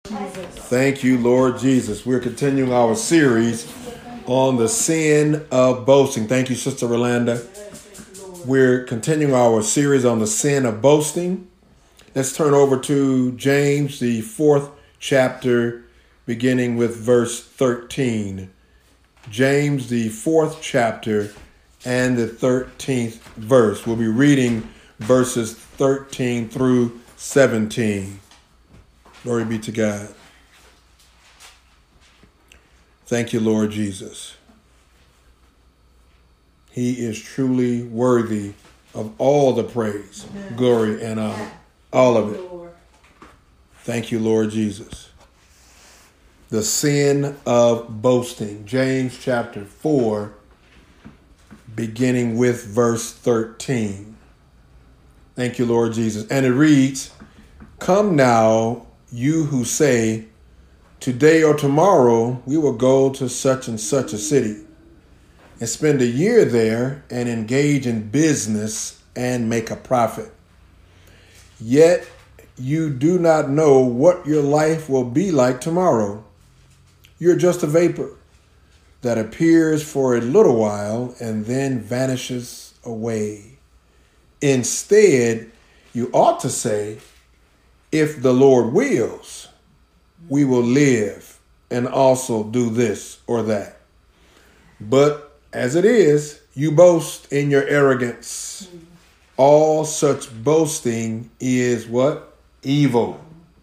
Thank you, Lord Jesus. We're continuing our series on the sin of boasting. Thank you, Sister Rolanda. We're continuing our series on the sin of boasting. Let's turn over to James, the 4th chapter, beginning with verse 13. James, the 4th chapter and the 13th verse. We'll be reading verses 13 through 17. Glory be to God. Thank you, Lord Jesus. He is truly worthy of all the praise, glory, and honor. All of it. Thank you, Lord Jesus. The sin of boasting. James chapter 4, beginning with verse 13. Thank you, Lord Jesus. And it reads, "Come now, you who say, today or tomorrow we will go to such and such a city and spend a year there and engage in business and make a profit. Yet you do not know what your life will be like tomorrow. You're just a vapor that appears for a little while and then vanishes away. Instead, you ought to say, if the Lord wills, we will live and also do this or that. But as it is, you boast in your arrogance. All such boasting is what? Evil."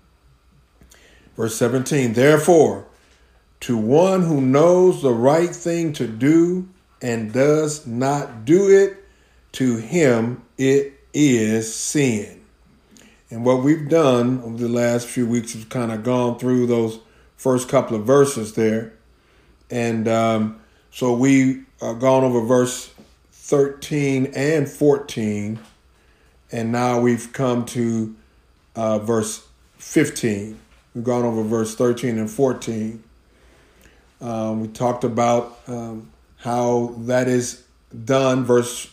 Verse 17, "Therefore, to one who knows the right thing to do and does not do it, to him it is sin." And what we've done over the last few weeks is kind of gone through those first couple of verses there. And so we've gone over verse 13 and 14. And now we've come to verse 15. We've gone over verse 13 and 14. We talked about how that is done. Verse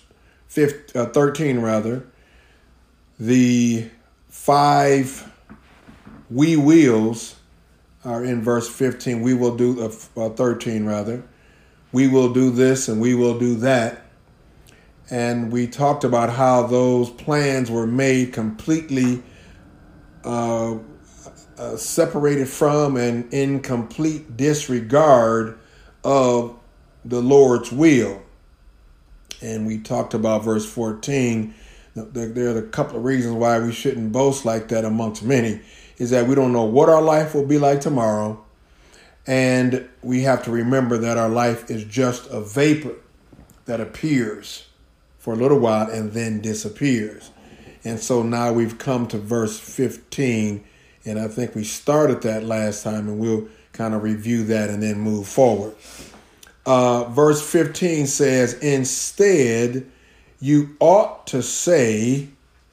13, rather. The 5 we wills are in verse 15. We will do 13 rather. We will do this and we will do that. And we talked about how those plans were made completely separated from and in complete disregard of the Lord's will. And we talked about verse 14. There are a couple of reasons why we shouldn't boast like that amongst many, is that we don't know what our life will be like tomorrow. And we have to remember that our life is just a vapor that appears for a little while and then disappears. And so now we've come to verse 15, and I think we started that last time, and we'll kind of review that and then move forward. Verse 15 says, "Instead, you ought to say,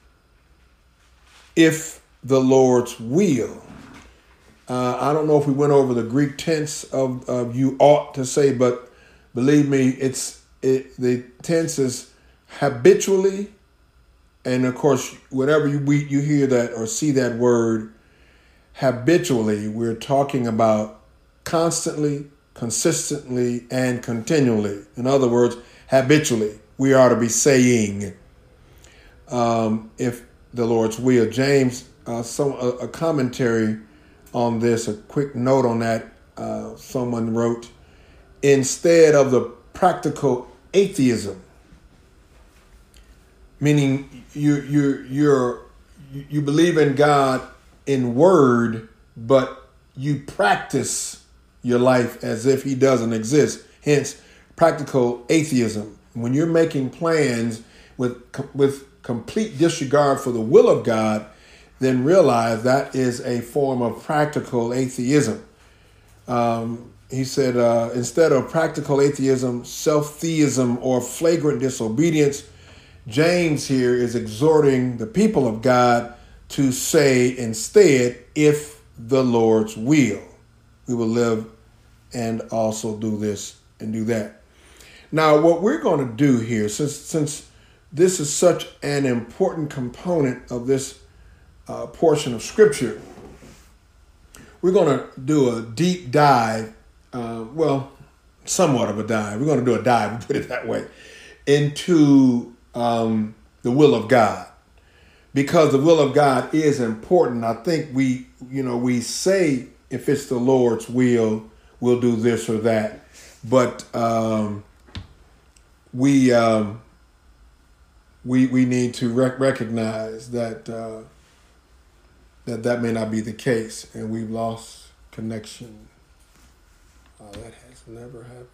if the Lord's will." I don't know if we went over the Greek tense of you ought to say, but believe me, the tense is habitually. And of course, whenever you hear that or see that word habitually, we're talking about constantly, consistently, and continually. In other words, habitually, we ought to be saying, if the Lord's will. James, a commentary on this, a quick note on that, someone wrote, "Instead of the practical atheism," meaning you believe in God in word, but you practice your life as if he doesn't exist. Hence, practical atheism. When you're making plans with complete disregard for the will of God, then realize that is a form of practical atheism. He said, instead of practical atheism, self-theism, or flagrant disobedience, James here is exhorting the people of God to say instead, if the Lord's will, we will live and also do this and do that. Now, what we're going to do here, since this is such an important component of this portion of Scripture, we're going to do a deep dive, somewhat of a dive. We're going to do a dive, put it that way, into the will of God. Because the will of God is important. I think we say if it's the Lord's will, we'll do this or that. But we need to recognize that that may not be the case, and we've lost connection. That has never happened.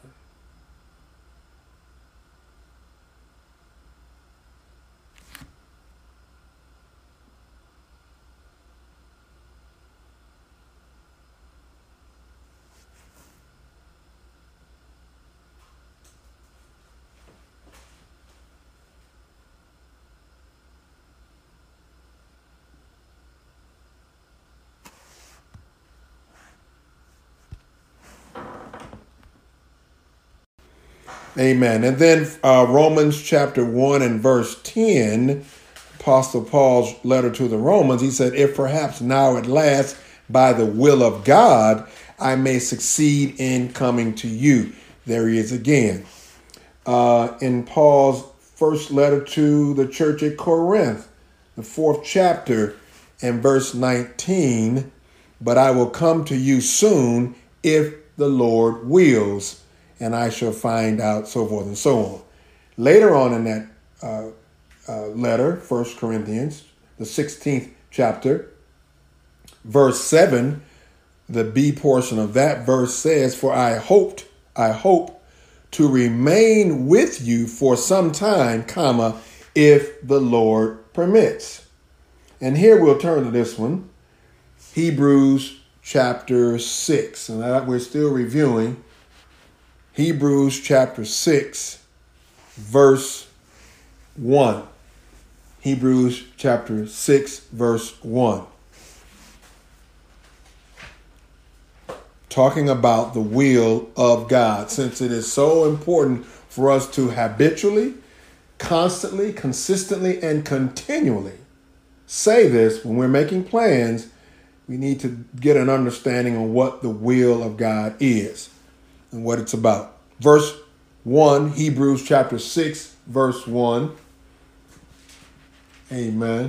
Amen. And then Romans chapter 1 and verse 10, Apostle Paul's letter to the Romans, he said, if perhaps now at last by the will of God, I may succeed in coming to you. There he is again. In Paul's first letter to the church at Corinth, the 4th chapter and verse 19, but I will come to you soon if the Lord wills, and I shall find out, so forth and so on. Later on in that letter, 1 Corinthians, the 16th chapter, verse 7, the B portion of that verse says, for I hope to remain with you for some time, if the Lord permits. And here we'll turn to this one, Hebrews chapter 6, and that we're still reviewing. Hebrews chapter 6, verse 1. Hebrews chapter 6, verse 1. Talking about the will of God, since it is so important for us to habitually, constantly, consistently, and continually say this when we're making plans. We need to get an understanding on what the will of God is and what it's about. Verse 1, Hebrews chapter 6, verse 1. Amen.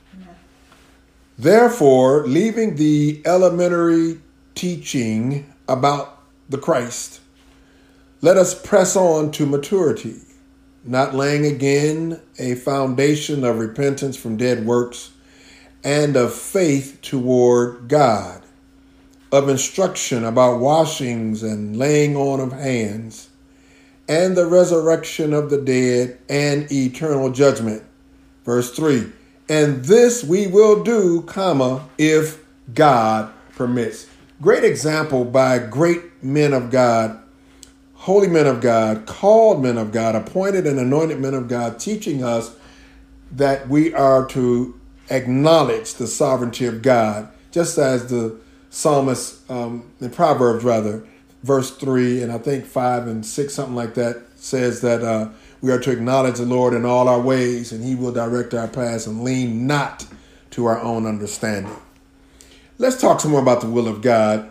Therefore, leaving the elementary teaching about the Christ, let us press on to maturity, not laying again a foundation of repentance from dead works and of faith toward God, of instruction about washings and laying on of hands, and the resurrection of the dead and eternal judgment. Verse 3, and this we will do, if God permits. Great example by great men of God, holy men of God, called men of God, appointed and anointed men of God, teaching us that we are to acknowledge the sovereignty of God, just as the psalmist in Proverbs, verse 3, and I think 5 and 6, something like that, says that we are to acknowledge the Lord in all our ways, and he will direct our paths, and lean not to our own understanding. Let's talk some more about the will of God.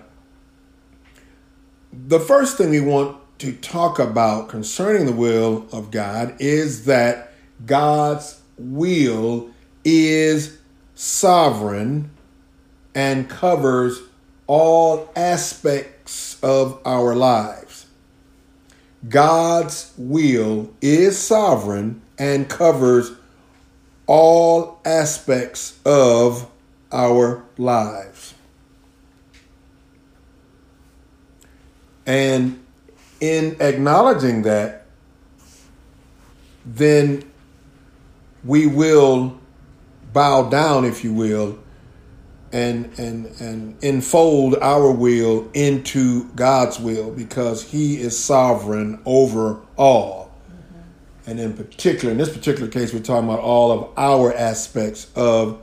The first thing we want to talk about concerning the will of God is that God's will is sovereign and covers all aspects of our lives. God's will is sovereign and covers all aspects of our lives. And in acknowledging that, then we will bow down, if you will, and enfold our will into God's will, because he is sovereign over all. Mm-hmm. And in this particular case, we're talking about all of our aspects of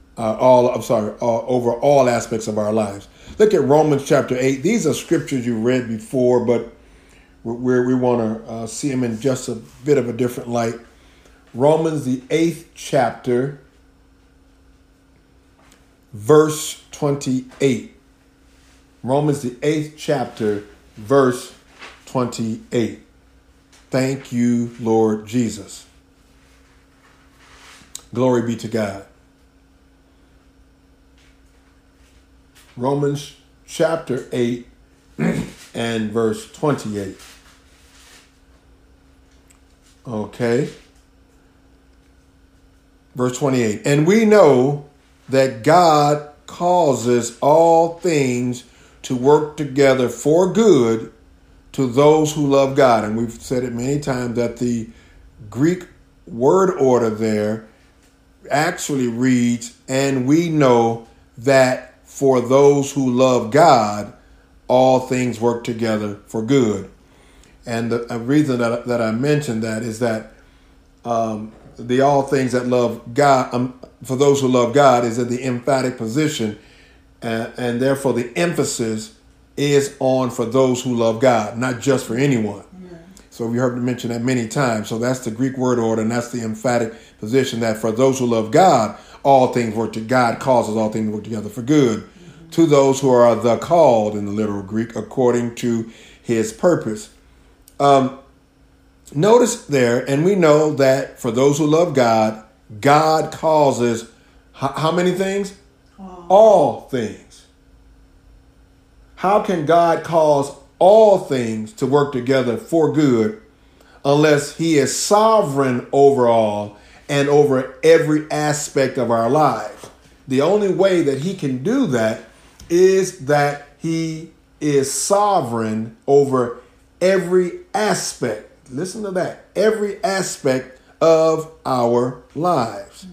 over all aspects of our lives. Look at Romans chapter 8. These are scriptures you read before, but we want to see them in just a bit of a different light. Romans, the 8th chapter, verse 28. Romans, the 8th chapter, verse 28. Thank you, Lord Jesus. Glory be to God. Romans chapter 8 and verse 28. Okay. Verse 28. And we know that God causes all things to work together for good to those who love God. And we've said it many times that the Greek word order there actually reads, and we know that for those who love God, all things work together for good. And the reason that I mentioned that is that the all things that love God, for those who love God, is in the emphatic position, and therefore the emphasis is on for those who love God, not just for anyone. Yeah. So we heard me mention that many times. So that's the Greek word order, and that's the emphatic position that for those who love God, all things work to God causes all things to work together for good to those who are the called in the literal Greek according to his purpose. Notice there, and we know that for those who love God, God causes how many things? All things. How can God cause all things to work together for good unless he is sovereign over all and over every aspect of our lives? The only way that he can do that is that he is sovereign over every aspect. Listen to that. Every aspect of our lives.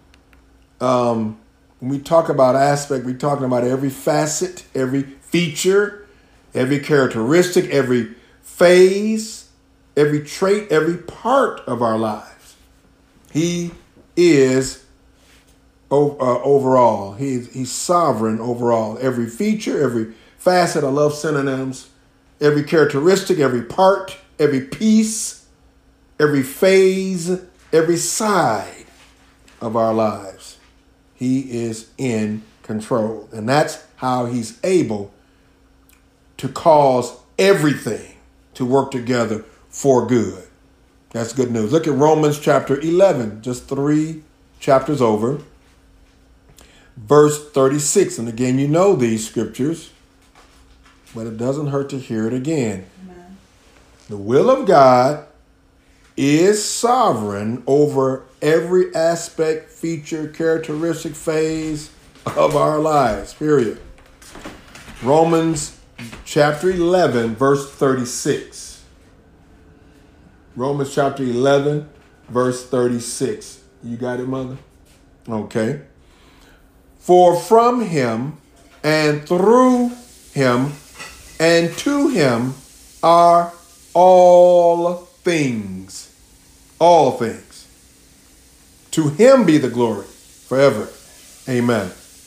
When we talk about aspect, we're talking about every facet, every feature, every characteristic, every phase, every trait, every part of our lives. He is overall. He's sovereign overall. Every feature, every facet. I love synonyms. Every characteristic, every part, every piece, every phase, every side of our lives. He is in control. And that's how he's able to cause everything to work together for good. That's good news. Look at Romans chapter 11, just 3 chapters over. Verse 36. And again, you know these scriptures, but it doesn't hurt to hear it again. Amen. The will of God is sovereign over every aspect, feature, characteristic, phase of our lives, period. Romans chapter 11, verse 36. Romans chapter 11, verse 36. You got it, Mother? Okay. For from him and through him and to him are all things. All things. To him be the glory forever. Amen.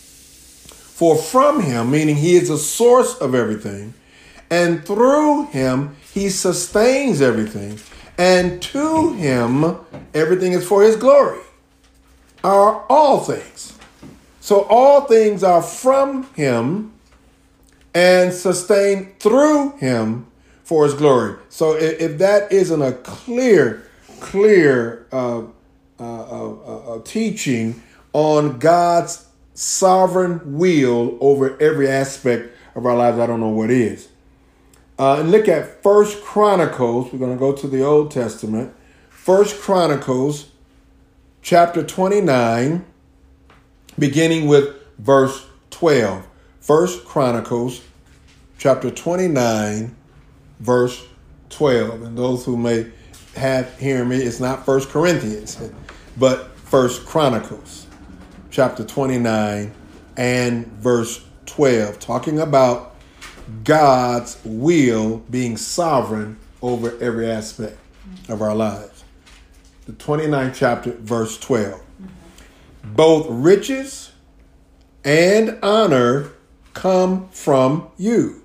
For from him, meaning he is the source of everything, and through him he sustains everything, and to him everything is for his glory. Are all things. So all things are from him and sustained through him for his glory. So if that isn't a clear teaching on God's sovereign will over every aspect of our lives, I don't know what is. And look at 1 Chronicles. We're going to go to the Old Testament. 1 Chronicles chapter 29, beginning with verse 12. 1 Chronicles chapter 29, verse 12. And those who may have hearing me, it's not 1 Corinthians, but 1 Chronicles chapter 29 and verse 12, talking about God's will being sovereign over every aspect of our lives. The 29th chapter, verse 12. Both riches and honor come from you,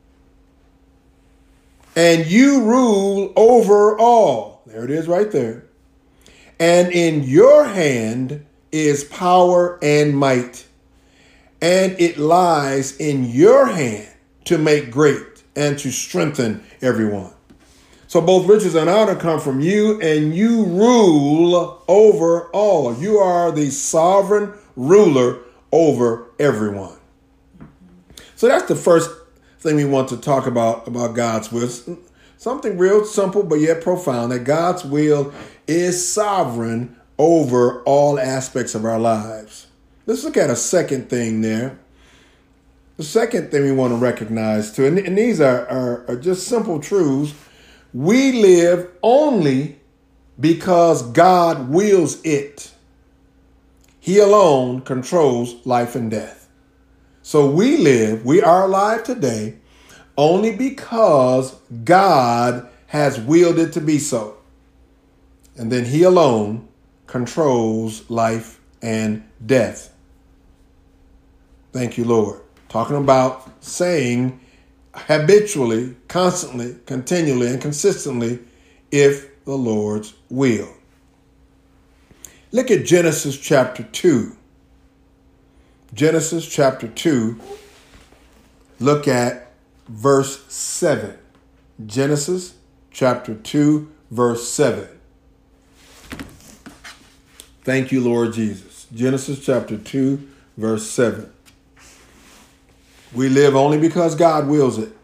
and you rule over all. There it is right there. And in your hand is power and might, and it lies in your hand to make great and to strengthen everyone. So both riches and honor come from you, and you rule over all. You are the sovereign ruler over everyone. So that's the first thing we want to talk about God's will. Something real simple, but yet profound, that God's will is sovereign over all aspects of our lives. Let's look at a second thing there. The second thing we want to recognize too, and these are just simple truths. We live only because God wills it. He alone controls life and death. So we are alive today only because God has willed it to be so. And then he alone controls life and death. Thank you, Lord. Talking about saying habitually, constantly, continually, and consistently, if the Lord's will. Look at Genesis chapter 2. Genesis chapter 2, look at verse 7. Genesis chapter 2, verse 7. Thank you, Lord Jesus. Genesis chapter 2, verse 7. We live only because God wills it.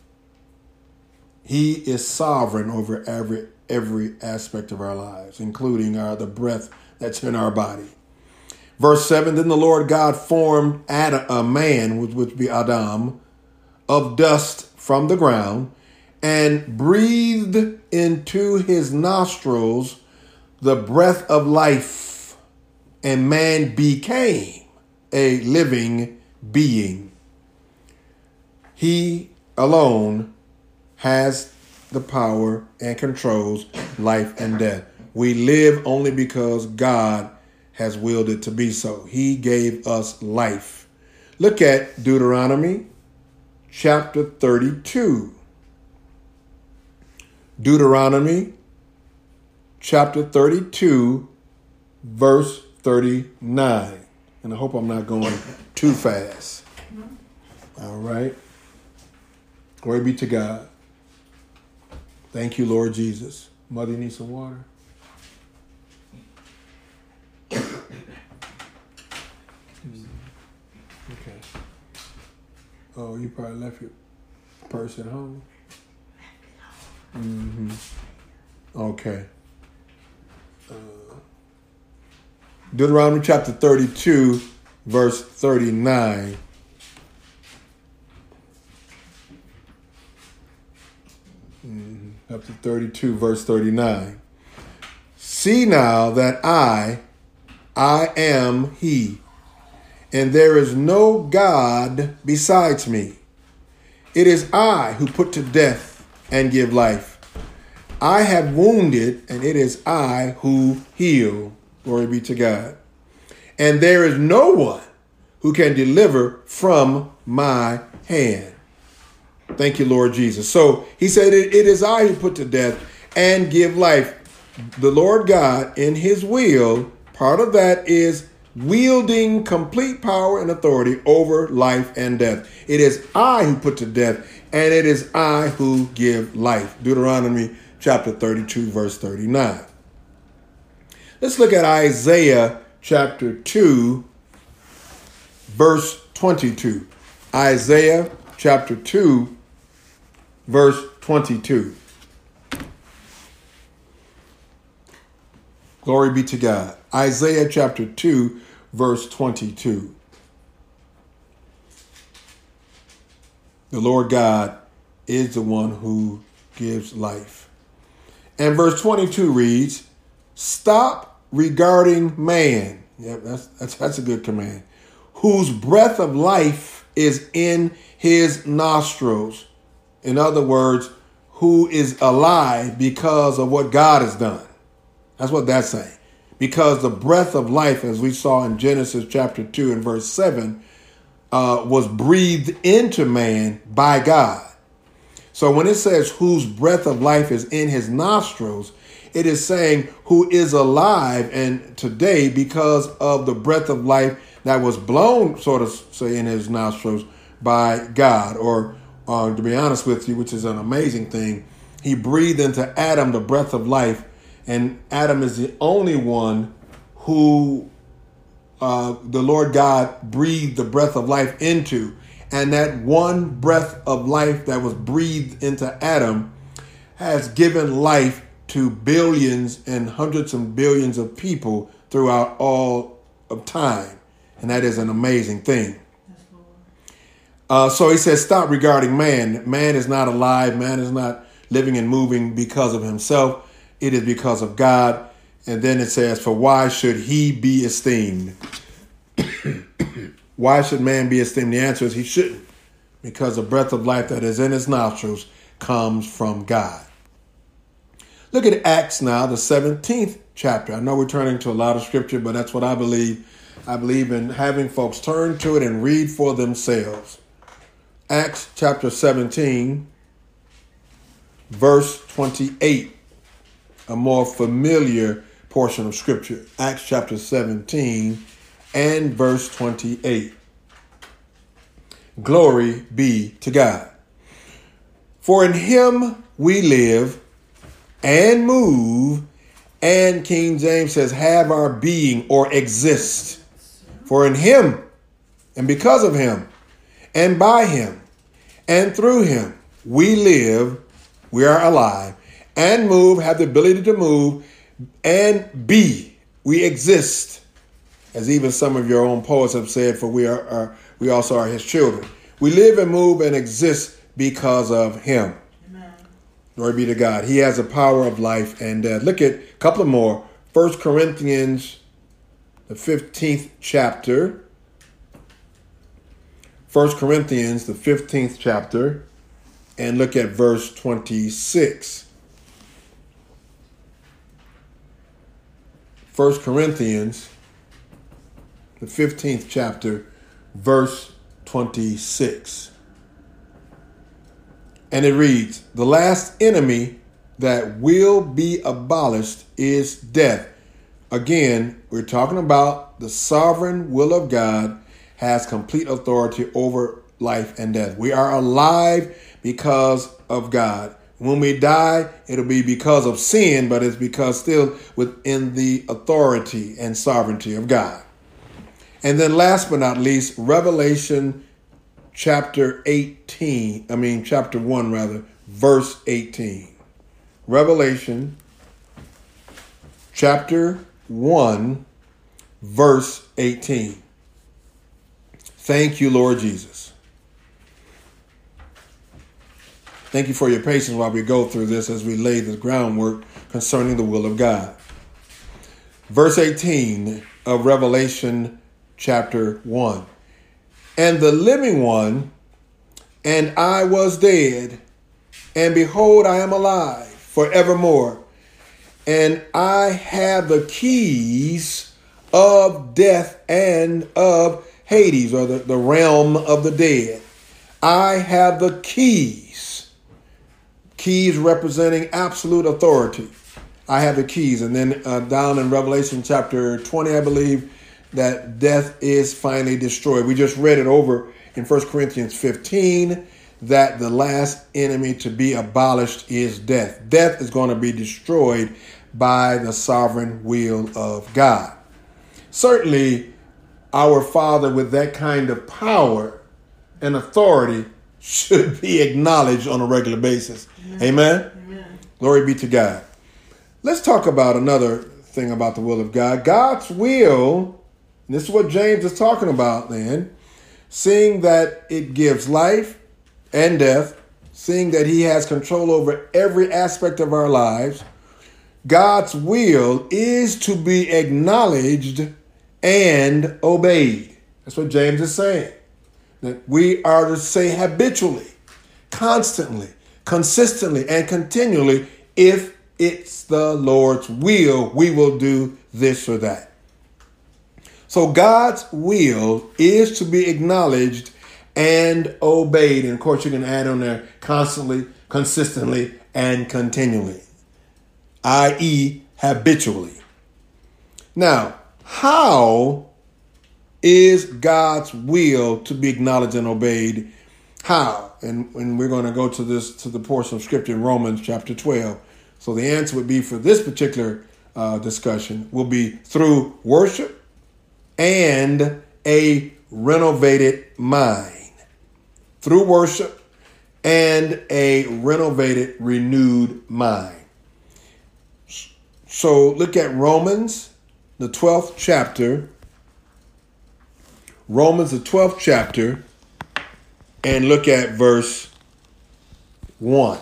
He is sovereign over every aspect of our lives, including the breath that's in our body. Verse 7, then the Lord God formed a man, which would be Adam, of dust from the ground, and breathed into his nostrils the breath of life, and man became a living being. He alone has the power and controls life and death. We live only because God has willed it to be so. He gave us life. Look at Deuteronomy chapter 32. Deuteronomy chapter 32, verse 39. And I hope I'm not going too fast. All right. Glory be to God. Thank you, Lord Jesus. Mother, you need some water? Okay. Oh, you probably left your purse at home? Mm-hmm. Okay. Deuteronomy chapter 32, verse 39. Chapter 32, verse 39. See now that I am he, and there is no God besides me. It is I who put to death and give life. I have wounded, and it is I who heal. Glory be to God. And there is no one who can deliver from my hand. Thank you, Lord Jesus. So he said, it is I who put to death and give life. The Lord God, in his will, part of that is wielding complete power and authority over life and death. It is I who put to death, and it is I who give life. Deuteronomy chapter 32, verse 39. Let's look at Isaiah chapter 2, verse 22. Isaiah chapter 2, verse 22. Glory be to God. Isaiah chapter 2, verse 22. The Lord God is the one who gives life. And verse 22 reads, stop regarding man. Yeah, that's a good command. Whose breath of life is in his nostrils. In other words, who is alive because of what God has done. That's what that's saying. Because the breath of life, as we saw in Genesis chapter 2 and verse 7, was breathed into man by God. So when it says whose breath of life is in his nostrils, it is saying who is alive and today because of the breath of life that was blown, sort of say, in his nostrils by God, or to be honest with you, which is an amazing thing. He breathed into Adam the breath of life, and Adam is the only one who the Lord God breathed the breath of life into. And that one breath of life that was breathed into Adam has given life to billions and hundreds of billions of people throughout all of time. And that is an amazing thing. So he says, stop regarding man. Man is not alive. Man is not living and moving because of himself. It is because of God. And then it says, for why should he be esteemed? Why should man be esteemed? The answer is he shouldn't, because the breath of life that is in his nostrils comes from God. Look at Acts now, the 17th chapter. I know we're turning to a lot of scripture, but that's what I believe. I believe in having folks turn to it and read for themselves. Acts chapter 17, verse 28, a more familiar portion of scripture. Acts chapter 17 and verse 28. Glory be to God. For in him we live and move, and King James says have our being or exist. For in him and because of him and by him and through him we live, we are alive, and move, have the ability to move, and be, we exist. As even some of your own poets have said, for we also are his children. We live and move and exist because of him. Amen. Glory be to God. He has the power of life and death. Look at a couple of more. 1 Corinthians, the 15th chapter. 1 Corinthians, the 15th chapter. And look at verse 26. 1 Corinthians, the 15th chapter, verse 26. And it reads, the last enemy that will be abolished is death. Again, we're talking about the sovereign will of God has complete authority over life and death. We are alive because of God. When we die, it'll be because of sin, but it's because still within the authority and sovereignty of God. And then last but not least, Revelation chapter 1, verse 18. Revelation chapter 1, verse 18. Thank you, Lord Jesus. Thank you for your patience while we go through this as we lay the groundwork concerning the will of God. Verse 18 of Revelation chapter 1. And the living one, and I was dead, and behold, I am alive forevermore. And I have the keys of death and of Hades, or the realm of the dead. I have the keys. Keys representing absolute authority. I have the keys. And then down in Revelation chapter 20, I believe, that death is finally destroyed. We just read it over in 1 Corinthians 15, that the last enemy to be abolished is death. Death is going to be destroyed by the sovereign will of God. Certainly, our Father with that kind of power and authority should be acknowledged on a regular basis. Amen? Amen. Glory be to God. Let's talk about another thing about the will of God. God's will. And this is what James is talking about then. Seeing that it gives life and death, seeing that he has control over every aspect of our lives, God's will is to be acknowledged and obeyed. That's what James is saying. That we are to say habitually, constantly, consistently, and continually, if it's the Lord's will, we will do this or that. So God's will is to be acknowledged and obeyed. And of course, you can add on there constantly, consistently, and continually, i.e. habitually. Now, how is God's will to be acknowledged and obeyed? How? And we're going to go to the portion of scripture in Romans chapter 12. So the answer would be for this particular discussion will be through worship and a renovated mind. Through worship and a renovated, renewed mind. So look at Romans, the 12th chapter. Romans, the 12th chapter, and look at verse 1.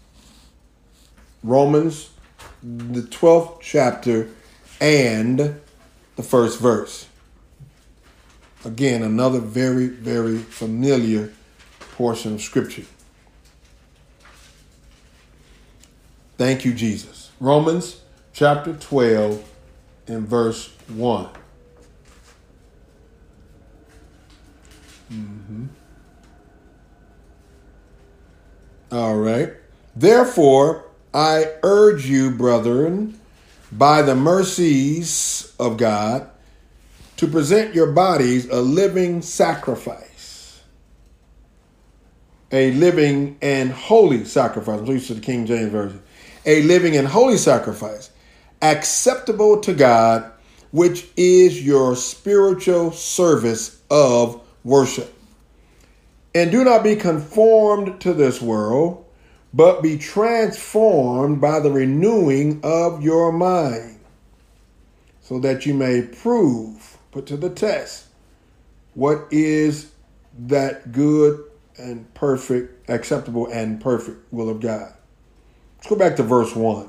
Romans, the 12th chapter, and the first verse. Again, another very, very familiar portion of scripture. Thank you, Jesus. Romans chapter 12 and verse 1. All right. Therefore, I urge you, brethren, by the mercies of God, to present your bodies a living sacrifice, a living and holy sacrifice. I'm used to the King James Version. A living and holy sacrifice, acceptable to God, which is your spiritual service of worship. And do not be conformed to this world, but be transformed by the renewing of your mind, so that you may prove, put to the test, what is that good and perfect, acceptable and perfect will of God. Let's go back to verse 1.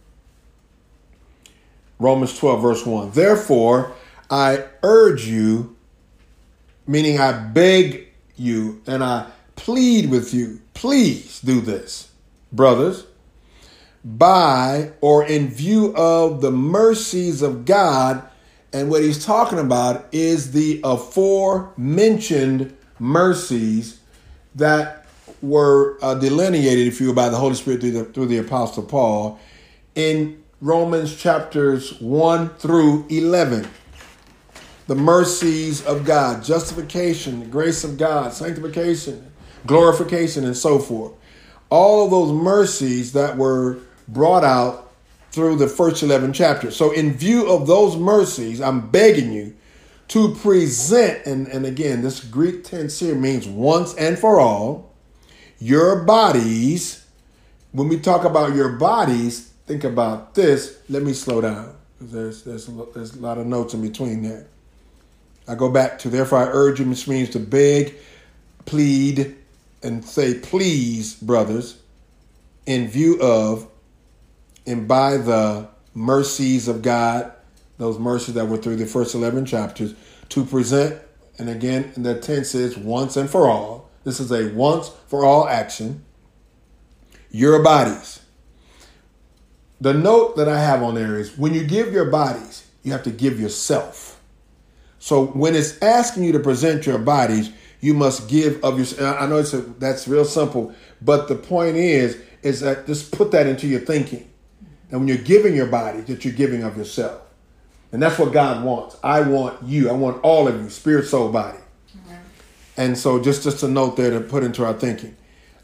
Romans 12, verse 1. Therefore, I urge you, meaning I beg you and I plead with you, please do this, brothers, by or in view of the mercies of God. And what he's talking about is the aforementioned mercies that were delineated, if you will, by the Holy Spirit through the Apostle Paul in Romans chapters 1 through 11. The mercies of God, justification, the grace of God, sanctification, glorification, and so forth. All of those mercies that were brought out through the first 11 chapters. So in view of those mercies, I'm begging you to present, and again, this Greek tense here means once and for all, your bodies. When we talk about your bodies, think about this. Let me slow down, because there's a lot of notes in between there. I go back to, therefore I urge you, which means to beg, plead, and say, please, brothers, in view of and by the mercies of God, those mercies that were through the first 11 chapters, to present, and again, in the tense is once and for all. This is a once for all action. Your bodies. The note that I have on there is when you give your bodies, you have to give yourself. So when it's asking you to present your bodies, you must give of yourself. I know that's real simple, but the point is that just put that into your thinking. And when you're giving your body, that you're giving of yourself. And that's what God wants. I want you. I want all of you, spirit, soul, body. Mm-hmm. And so just a note there to put into our thinking.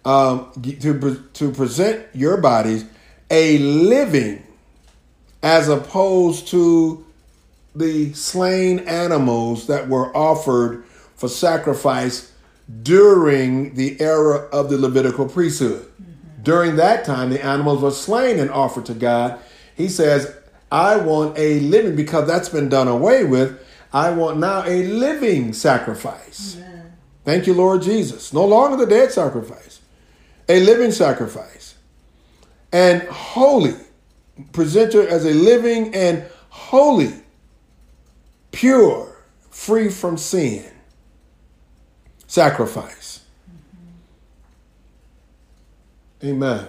To present your bodies a living, as opposed to the slain animals that were offered for sacrifice during the era of the Levitical priesthood. Mm-hmm. During that time, the animals were slain and offered to God. He says, I want a living, because that's been done away with. I want now a living sacrifice. Amen. Thank you, Lord Jesus. No longer the dead sacrifice, a living sacrifice. And holy. Present her as a living and holy, pure, free from sin sacrifice. Mm-hmm. Amen.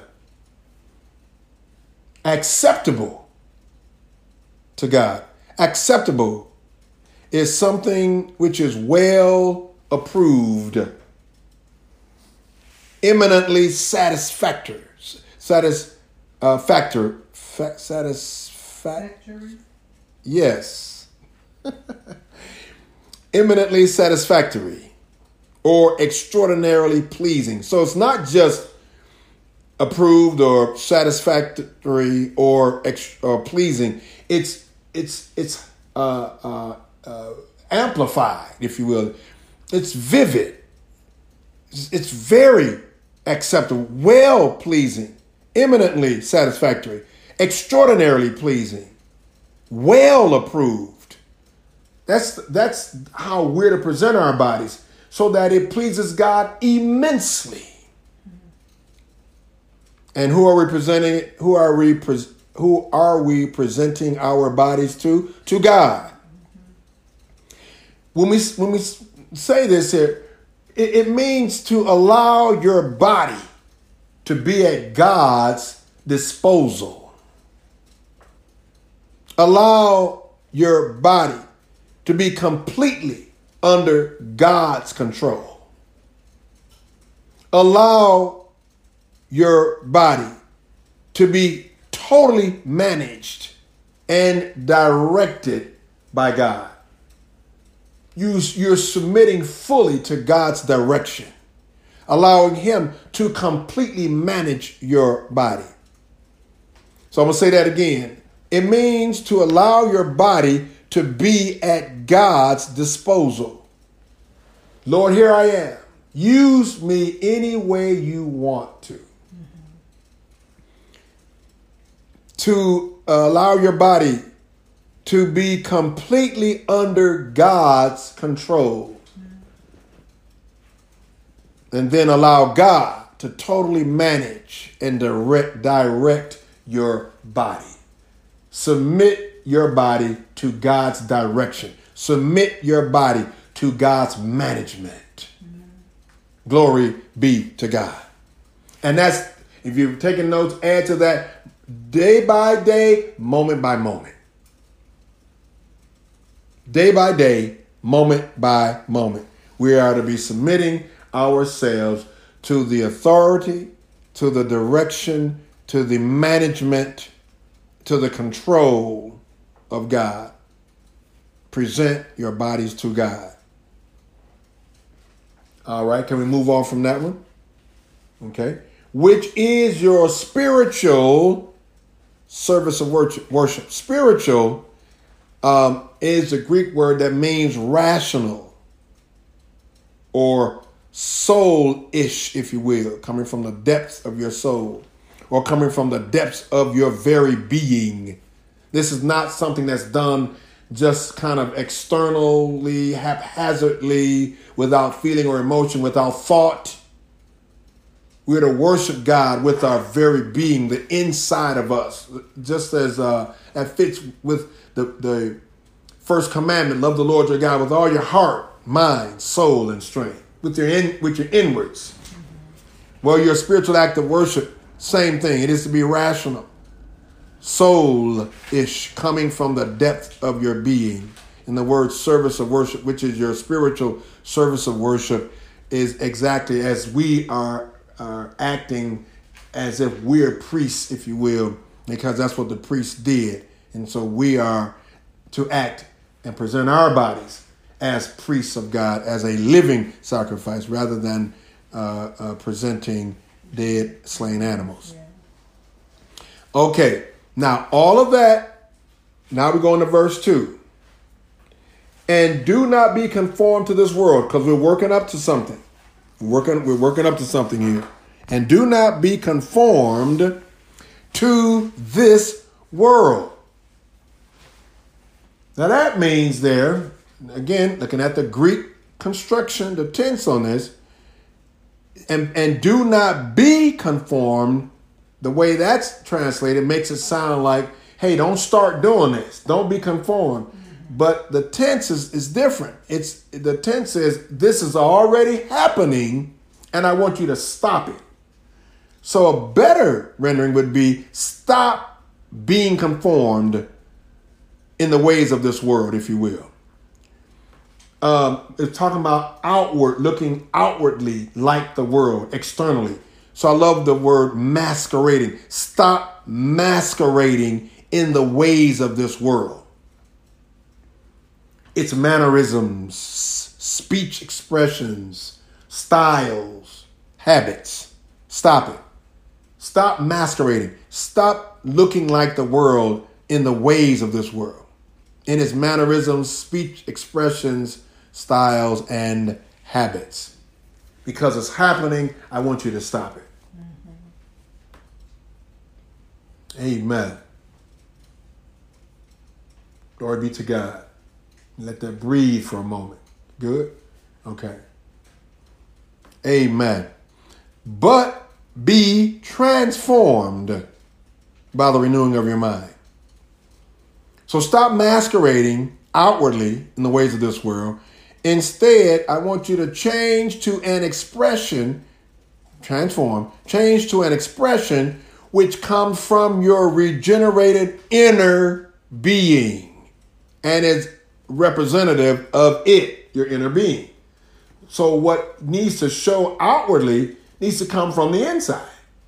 Acceptable to God. Acceptable is something which is well approved, eminently satisfactory. Satisfactory. Yes. Eminently satisfactory. or extraordinarily pleasing. So it's not just approved or satisfactory or pleasing. It's amplified, if you will. It's vivid. It's very acceptable, well pleasing, eminently satisfactory, extraordinarily pleasing, well approved. That's how we're to present our bodies, so that it pleases God immensely. And who are we presenting? Who are we presenting our bodies to? To God. When we say this here, it means to allow your body to be at God's disposal. Allow your body to be completely under God's control. Allow your body to be totally managed and directed by God. You're submitting fully to God's direction, allowing Him to completely manage your body. So I'm going to say that again. It means to allow your body to be at God's disposal. Lord, here I am. Use me any way you want to. To allow your body to be completely under God's control. And then allow God to totally manage and direct your body. Submit your body to God's direction. Submit your body to God's management. Glory be to God. And that's, if you're taking notes, add to that day by day, moment by moment. Day by day, moment by moment. We are to be submitting ourselves to the authority, to the direction, to the management, to the control of God. Present your bodies to God. All right, can we move on from that one? Okay. Which is your spiritual service of worship. Spiritual is a Greek word that means rational or soul-ish, if you will, coming from the depths of your soul or coming from the depths of your very being. This is not something that's done just kind of externally, haphazardly, without feeling or emotion, without thought. We're to worship God with our very being, the inside of us, just as that fits with the first commandment: love the Lord your God with all your heart, mind, soul, and strength, with your inwards. Well, your spiritual act of worship, same thing. It is to be rational, soul-ish, coming from the depth of your being. And the word service of worship, which is your spiritual service of worship, is exactly as we are acting as if we're priests, if you will, because that's what the priests did. And so we are to act and present our bodies as priests of God, as a living sacrifice, rather than presenting dead, slain animals. Yeah. Okay, now all of that, now we go into verse 2. And do not be conformed to this world, because we're working up to something. We're working up to something here. And do not be conformed to this world. Now that means there, again, looking at the Greek construction, the tense on this, and do not be conformed, the way that's translated makes it sound like, hey, don't start doing this. Don't be conformed. But the tense is different. The tense says this is already happening and I want you to stop it. So a better rendering would be stop being conformed in the ways of this world, if you will. It's talking about looking outwardly like the world, externally. So I love the word masquerading. Stop masquerading in the ways of this world. Its mannerisms, speech expressions, styles, habits. Stop it. Stop masquerading. Stop looking like the world in the ways of this world, in its mannerisms, speech expressions, styles, and habits. Because it's happening, I want you to stop it. Amen. Glory be to God. Let that breathe for a moment. Good? Okay. Amen. But be transformed by the renewing of your mind. So stop masquerading outwardly in the ways of this world. Instead, I want you to change to an expression, change to an expression which comes from your regenerated inner being and is representative of it, your inner being. So what needs to show outwardly needs to come from the inside.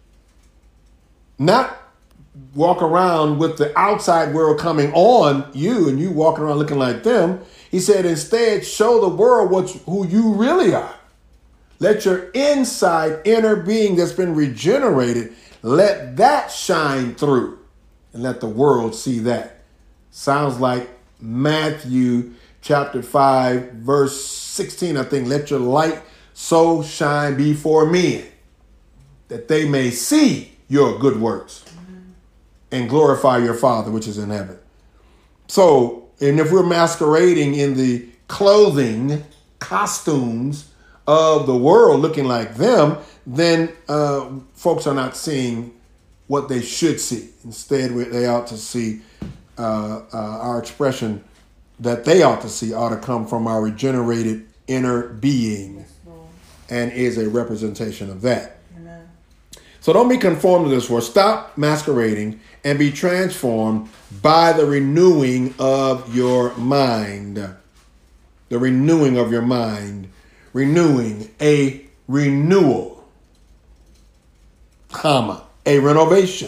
Not walk around with the outside world coming on you and you walking around looking like them. He said, instead, show the world who you really are. Let your inside inner being that's been regenerated, let that shine through and let the world see that. Sounds like Matthew chapter 5, verse 16, I think. Let your light so shine before men that they may see your good works and glorify your Father which is in heaven. So, and if we're masquerading in the clothing, costumes of the world looking like them, then folks are not seeing what they should see. Instead, they ought to see our expression that they ought to see ought to come from our regenerated inner being and is a representation of that. Amen. So don't be conformed to this world. Stop masquerading and be transformed by the renewing of your mind. The renewing of your mind. Renewing, a renewal, a renovation,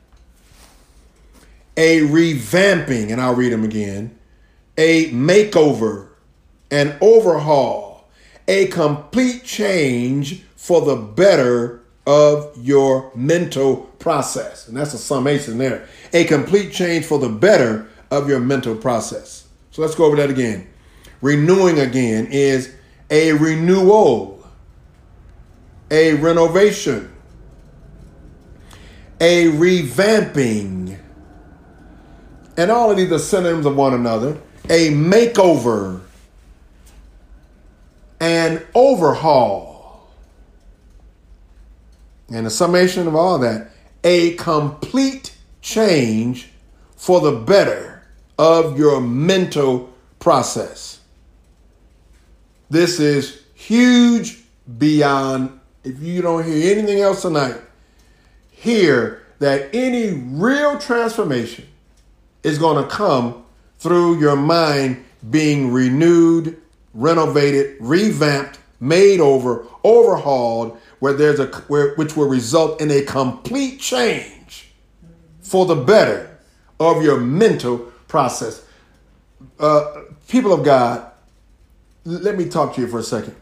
a revamping, and I'll read them again, a makeover, an overhaul, a complete change for the better of your mental process. And that's a summation there. A complete change for the better of your mental process. So let's go over that again. Renewing again is a renewal, a renovation, a revamping, and all of these are synonyms of one another. A makeover, an overhaul, and a summation of all that, a complete change for the better of your mental process. This is huge beyond, if you don't hear anything else tonight, hear that any real transformation is going to come through your mind being renewed, renovated, revamped, made over, overhauled, which will result in a complete change for the better of your mental process. People of God, let me talk to you for a second.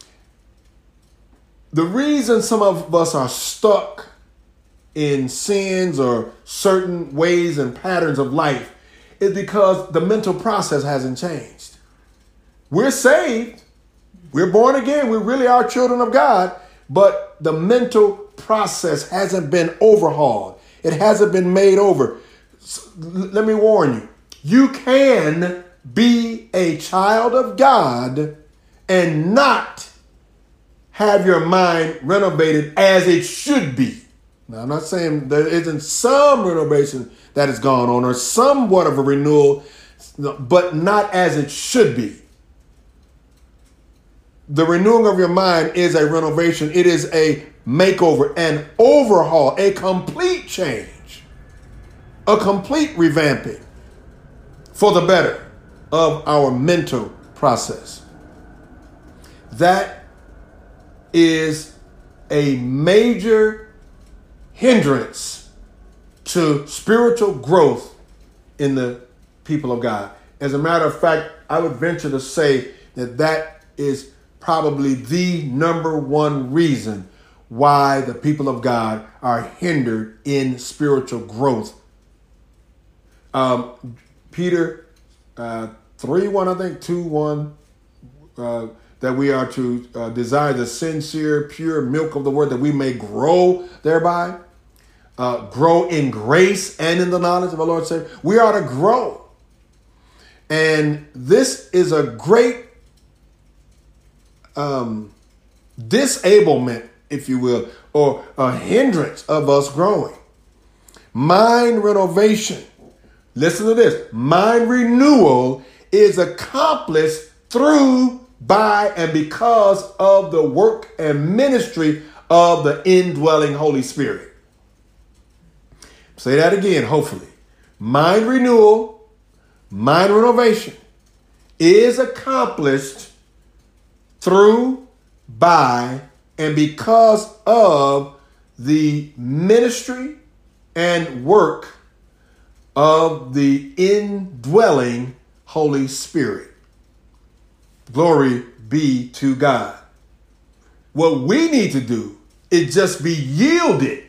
The reason some of us are stuck in sins or certain ways and patterns of life is because the mental process hasn't changed. We're saved. We're born again. We really are children of God. But the mental process hasn't been overhauled. It hasn't been made over. Let me warn you. You can be a child of God and not have your mind renovated as it should be. Now, I'm not saying there isn't some renovation that has gone on or somewhat of a renewal, but not as it should be. The renewing of your mind is a renovation. It is a makeover, an overhaul, a complete change, a complete revamping for the better of our mental process. That is a major hindrance to spiritual growth in the people of God. As a matter of fact, I would venture to say that is probably the number one reason why the people of God are hindered in spiritual growth. Peter 3:1, I think 2:1, that we are to desire the sincere, pure milk of the word, that we may grow thereby, grow in grace and in the knowledge of our Lord and Savior. We are to grow. And this is a great disablement, if you will, or a hindrance of us growing. Mind renovation. Listen to this. Mind renewal is accomplished through, by, and because of the work and ministry of the indwelling Holy Spirit. Say that again, hopefully. Mind renewal, mind renovation is accomplished through, by, and because of the ministry and work of the indwelling Holy Spirit. Glory be to God. What we need to do is just be yielded,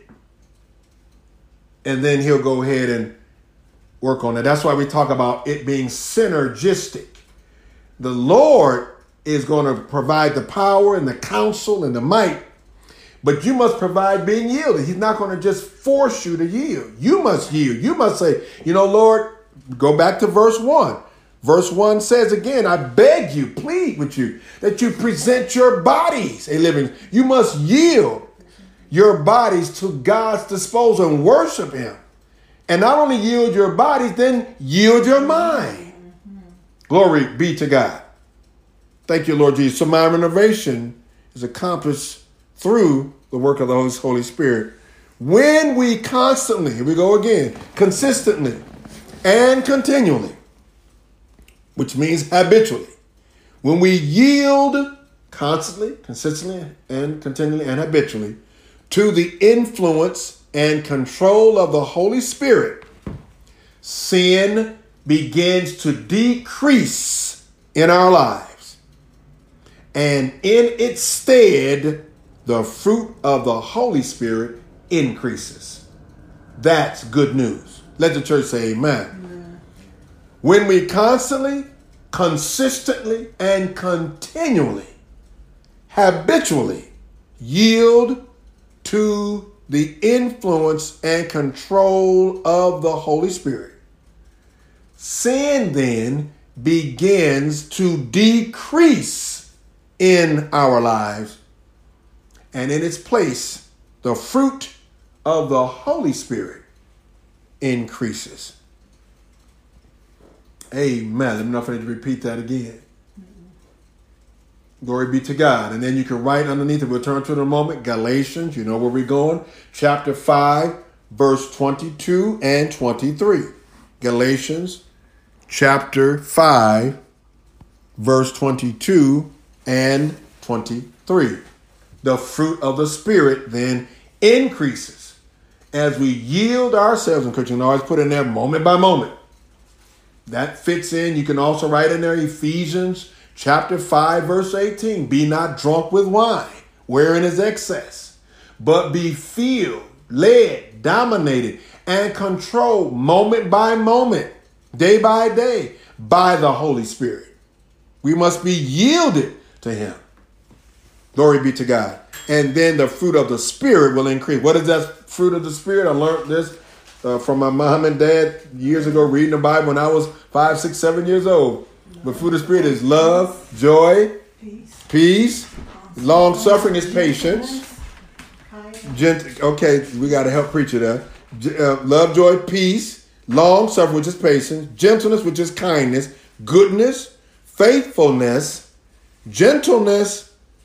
and then he'll go ahead and work on it. That's why we talk about it being synergistic. The Lord is going to provide the power and the counsel and the might, but you must provide being yielded. He's not going to just force you to yield. You must yield. You must say, Lord, go back to verse 1. Verse 1 says again, I beg you, plead with you, that you present your bodies a living. You must yield your bodies to God's disposal and worship him. And not only yield your bodies, then yield your mind. Glory be to God. Thank you, Lord Jesus. So mind renovation is accomplished through the work of the Holy Spirit. When we constantly, here we go again, consistently and continually, which means habitually, when we yield constantly, consistently, and continually and habitually to the influence and control of the Holy Spirit, sin begins to decrease in our lives. And in its stead, the fruit of the Holy Spirit increases. That's good news. Let the church say amen. Amen. When we constantly, consistently, and continually, habitually yield to the influence and control of the Holy Spirit, sin then begins to decrease in our lives, and in its place, the fruit of the Holy Spirit increases. Amen. Let me know if I need to repeat that again. Glory be to God. And then you can write underneath it. We'll turn to it in a moment. Galatians, you know where we're going. Chapter 5, verse 22 and 23. Galatians, chapter 5, verse 22 and 23. The fruit of the Spirit then increases as we yield ourselves. And you can always put in there moment by moment. That fits in. You can also write in there Ephesians chapter 5, verse 18. Be not drunk with wine, wherein is excess, but be filled, led, dominated, and controlled moment by moment, day by day, by the Holy Spirit. We must be yielded to him. Glory be to God. And then the fruit of the Spirit will increase. What is that fruit of the Spirit? I learned this from my mom and dad years ago, reading the Bible when I was 5, 6, 7 years old. The fruit of the Spirit is love, joy, peace, long suffering is patience. Okay, we got to help preacher there. Love, joy, peace, long suffering, which is patience, gentleness, which is kindness, goodness, faithfulness, gentleness,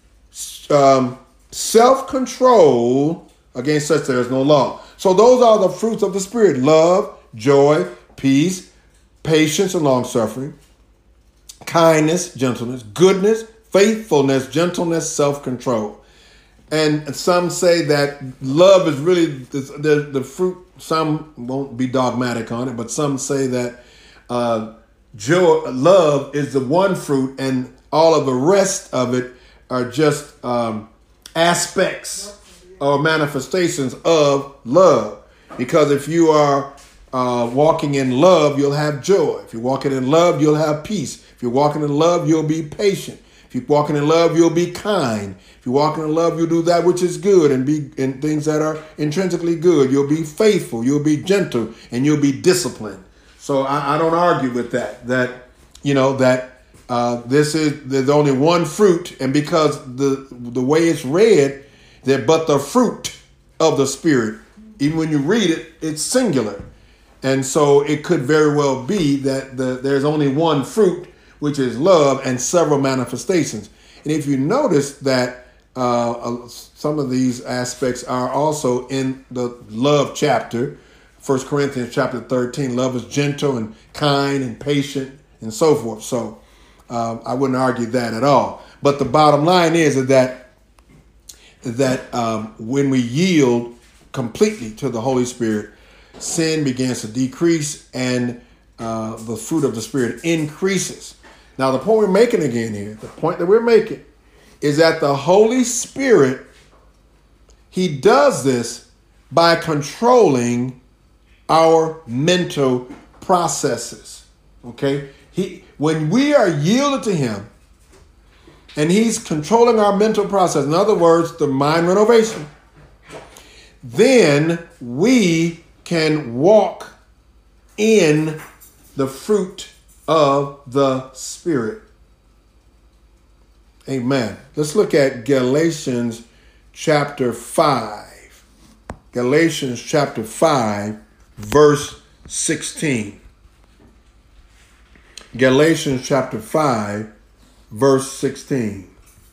self-control. Against such there is no law. So those are the fruits of the Spirit: love, joy, peace, patience, and long suffering, kindness, gentleness, goodness, faithfulness, gentleness, self-control. And some say that love is really the fruit. Some won't be dogmatic on it, but some say that love is the one fruit, and all of the rest of it are just aspects or manifestations of love. Because if you are walking in love, you'll have joy. If you're walking in love, you'll have peace. If you're walking in love, you'll be patient. If you're walking in love, you'll be kind. If you're walking in love, you'll do that which is good and be in things that are intrinsically good. You'll be faithful. You'll be gentle, and you'll be disciplined. So I don't argue with that. There's only one fruit, and because the way it's read, that but the fruit of the Spirit. Even when you read it, it's singular. And so it could very well be that there's only one fruit, which is love, and several manifestations. And if you notice that some of these aspects are also in the love chapter, 1 Corinthians chapter 13, love is gentle and kind and patient and so forth. So I wouldn't argue that at all. But the bottom line is that when we yield completely to the Holy Spirit, sin begins to decrease and the fruit of the Spirit increases. Now, the point we're making again here, the point that we're making is that the Holy Spirit, he does this by controlling our mental processes. Okay? When we are yielded to him and he's controlling our mental process, in other words, the mind renovation, then we can walk in the fruit of the Spirit. Amen. Let's look at Galatians chapter 5. Galatians chapter 5, verse 16. Galatians chapter 5, verse 16.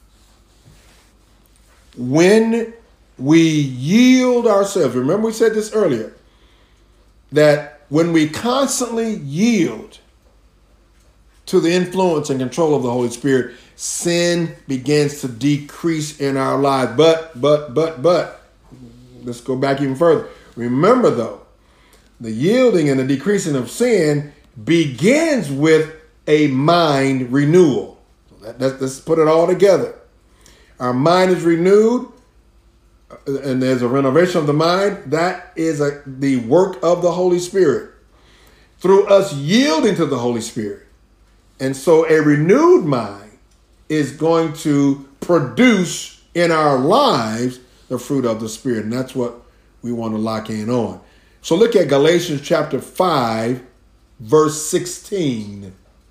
When we yield ourselves, remember we said this earlier, that when we constantly yield to the influence and control of the Holy Spirit, sin begins to decrease in our lives. But, let's go back even further. Remember though, the yielding and the decreasing of sin begins with a mind renewal. Let's put it all together. Our mind is renewed, and there's a renovation of the mind. That is the work of the Holy Spirit through us yielding to the Holy Spirit. And so a renewed mind is going to produce in our lives the fruit of the Spirit. And that's what we want to lock in on. So look at Galatians chapter 5, verse 16.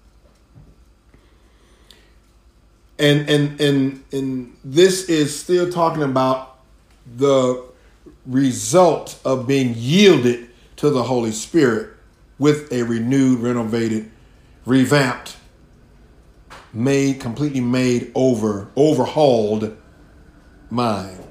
And this is still talking about the result of being yielded to the Holy Spirit with a renewed, renovated, revamped, completely made over, overhauled mind.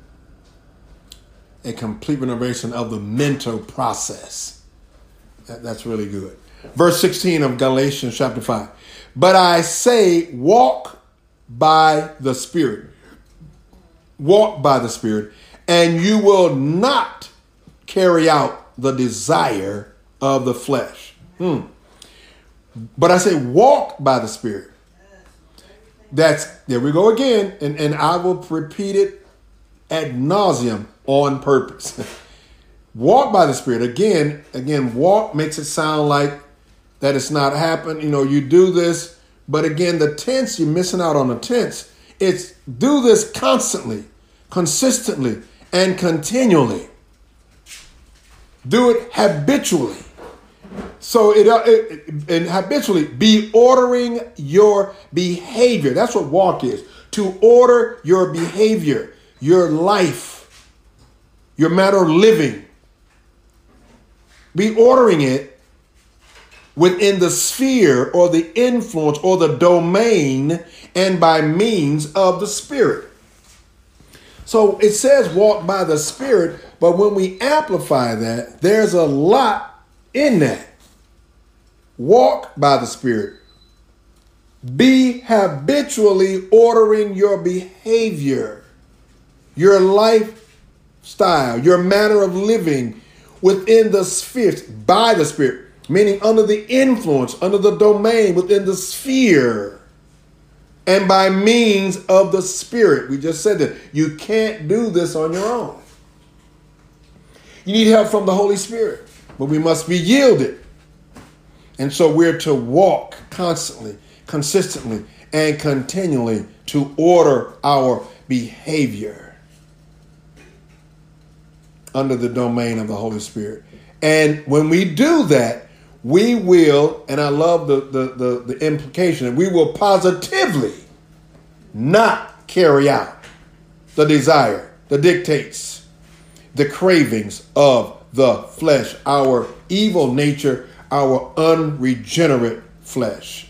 A complete renovation of the mental process. That's really good. Verse 16 of Galatians chapter 5. But I say, walk by the Spirit. Walk by the Spirit, and you will not carry out the desire of the flesh. But I say, walk by the Spirit. There we go again. And I will repeat it ad nauseum on purpose. Walk by the Spirit. Again, walk makes it sound like that it's not happened. You do this, but again, the tense, you're missing out on the tense. It's do this constantly, consistently, and continually. Do it habitually. So and habitually be ordering your behavior. That's what walk is. To order your behavior, your life, your manner of living. Be ordering it within the sphere or the influence or the domain and by means of the Spirit. So it says walk by the Spirit, but when we amplify that, there's a lot in that. Walk by the Spirit. Be habitually ordering your behavior, your lifestyle, your manner of living within the spheres, by the Spirit, meaning under the influence, under the domain, within the sphere and by means of the Spirit. We just said that you can't do this on your own. You need help from the Holy Spirit, but we must be yielded. And so we're to walk constantly, consistently, and continually to order our behavior under the domain of the Holy Spirit. And when we do that, we will, and I love the implication, we will positively not carry out the desire, the dictates, the cravings of the flesh, our evil nature, our unregenerate flesh.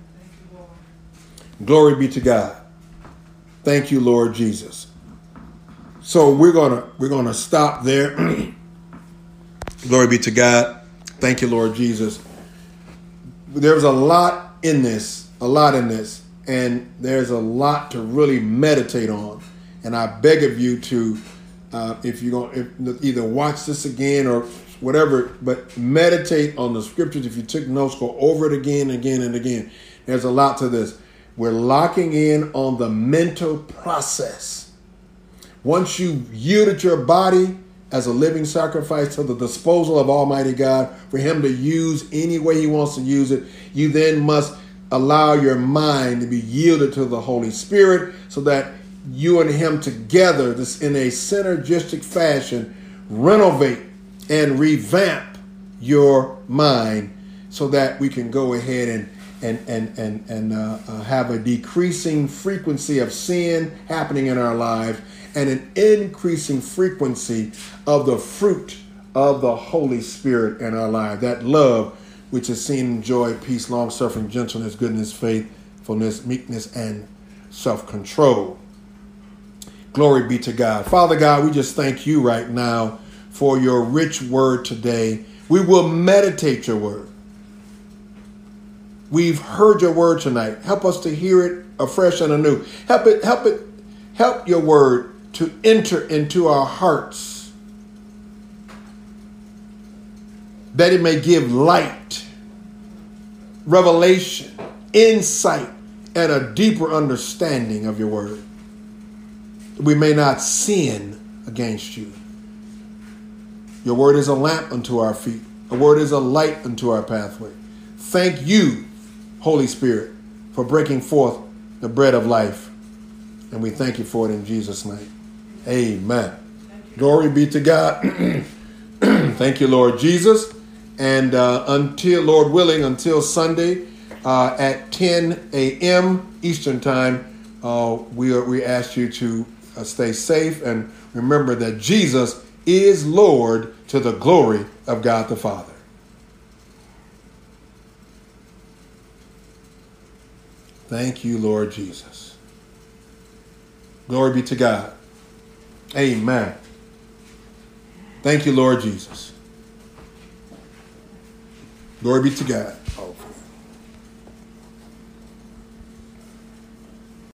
Glory be to God. Thank you, Lord Jesus. So we're gonna stop there. Glory be to God. Thank you, Lord Jesus. There's a lot in this, and there's a lot to really meditate on. And I beg of you to, if either watch this again or whatever, but meditate on the scriptures. If you took notes, go over it again, again, and again. There's a lot to this. We're locking in on the mental process. Once you yielded your body as a living sacrifice to the disposal of Almighty God for him to use any way he wants to use it, you then must allow your mind to be yielded to the Holy Spirit so that you and him together, this in a synergistic fashion, renovate and revamp your mind so that we can go ahead and have a decreasing frequency of sin happening in our lives and an increasing frequency of the fruit of the Holy Spirit in our life. That love, which is seen in joy, peace, long-suffering, gentleness, goodness, faithfulness, meekness, and self-control. Glory be to God. Father God, we just thank you right now for your rich word today. We will meditate your word. We've heard your word tonight. Help us to hear it afresh and anew. Help your word to enter into our hearts, that it may give light, revelation, insight, and a deeper understanding of your word. We may not sin against you. Your word is a lamp unto our feet. Your word is a light unto our pathway. Thank you, Holy Spirit, for breaking forth the bread of life. And we thank you for it in Jesus' name. Amen. Glory be to God. Thank you, Lord Jesus. And until, Lord willing, until Sunday at 10 a.m. Eastern Time, we ask you to stay safe and remember that Jesus is Lord to the glory of God the Father. Thank you, Lord Jesus. Glory be to God. Amen. Thank you, Lord Jesus. Glory be to God.